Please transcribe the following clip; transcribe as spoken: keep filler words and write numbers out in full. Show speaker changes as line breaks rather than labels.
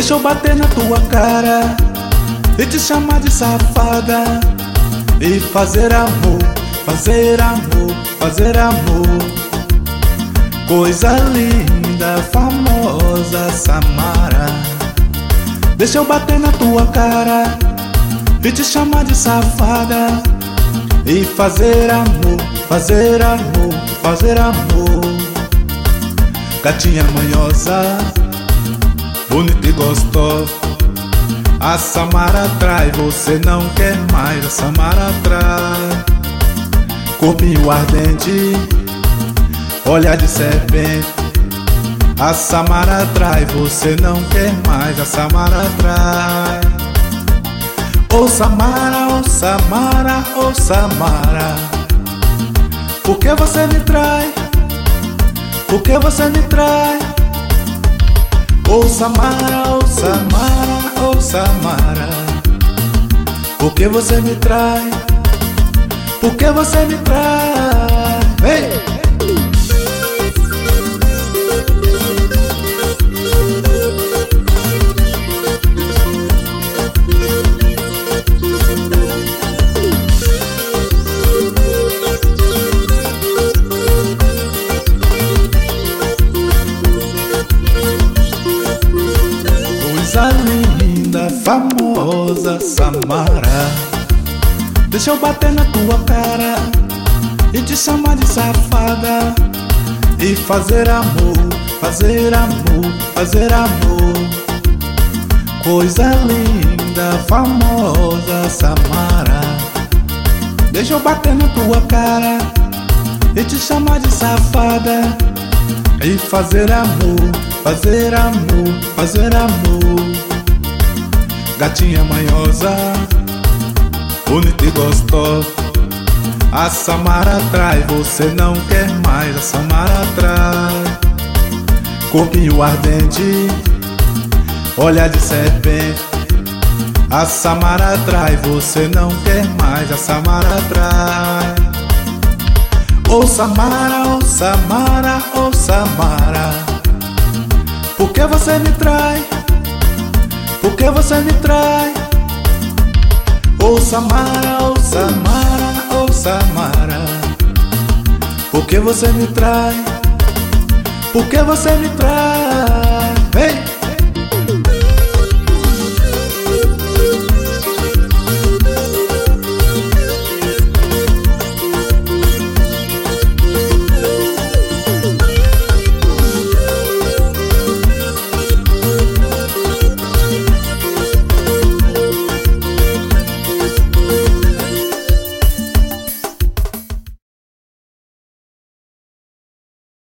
Deixa eu bater na tua cara e te chamar de safada e fazer amor, fazer amor, fazer amor. Coisa linda, famosa Samara. Deixa eu bater na tua cara e te chamar de safada e fazer amor, fazer amor, fazer amor. Gatinha manhosa, bonita e gostosa, a Samara atrai, você não quer mais, a Samara atrai. Corpinho ardente, olhar de serpente, a Samara atrai, você não quer mais, a Samara atrai. Ô Samara, ô Samara, ô Samara, por que você me trai? Por que você me trai? Ô Samara, ô Samara, ô Samara, por que você me trai? Por que você me trai? Ei! Coisa linda, famosa Samara. Deixa eu bater na tua cara e te chamar de safada e fazer amor, fazer amor, fazer amor. Coisa linda, famosa Samara. Deixa eu bater na tua cara e te chamar de safada e fazer amor, fazer amor, fazer amor. Gatinha manhosa, bonita e gostosa, a Samara atrai, você não quer mais, a Samara atrai. Corpinho ardente, olhar de serpente, a Samara atrai, você não quer mais, a Samara atrai. Ô Samara, ô Samara, ô Samara, por que você me trai? Por que você me trai? Ô Samara, ô Samara, ô Samara, por que você me trai? Por que você me trai?